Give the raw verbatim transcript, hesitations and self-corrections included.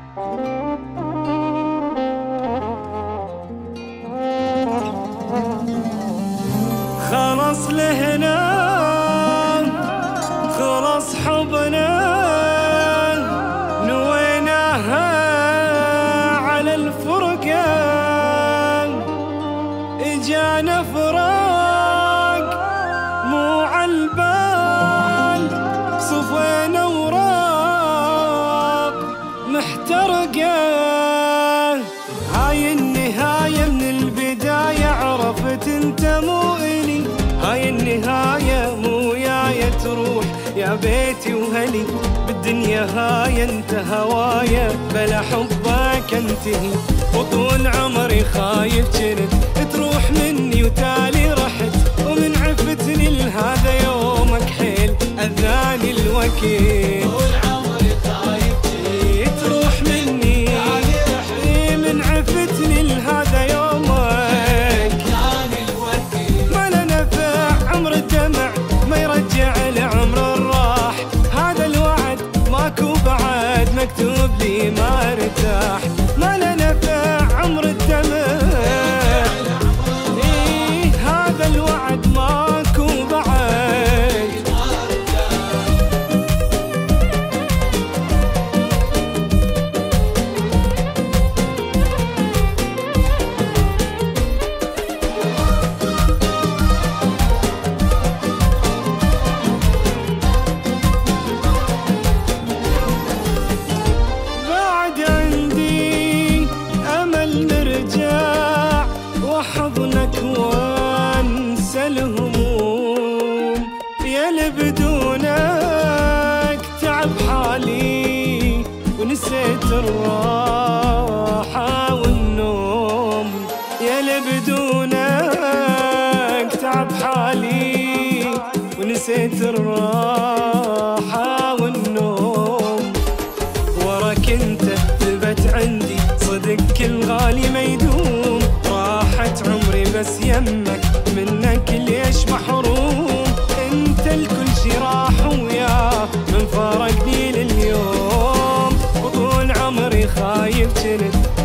خلص لهنا خلص حبنا نويناها على الفرقة، اجانا فراق مو عالبال، صفينا وراق محترقة. هاي النهاية من البداية، عرفت انت مو إلي، هاي النهاية مو وياي تروح يا بيتي وهلي، بالدنيا هاي انت هوايا بلا حبك انتهي، وطول عمري خايف جنت تروح مني وتالي رحت، ومن عفتني لهذا يومك حيل اذاني الوكيل، طول عمري خايف جنت تروح مني تالي رحت، من عفتني لهذا يومك اذاني الوكيل، ما له نفع عمر الدمع ما يرجع لعمر الراح، هذا الوعد ماكو بعد مكتوب لي ما ارتاح، ما له نفع عمر الدمع، إيه هذا الوعد ماكو بعد ما ارتاح. حضنك وانسى الهموم، يا اللي بدونك تعب حالي ونسيت الراحة والنوم، يا اللي بدونك تعب حالي ونسيت الراحة والنوم، وراك انت ثبت عندي صدق الغالي ما يدوم، راحت عمري بس يمك منك ليش محروم، انت الكل شي راح وياه من فارقني لليوم، وطول عمري خايف جنت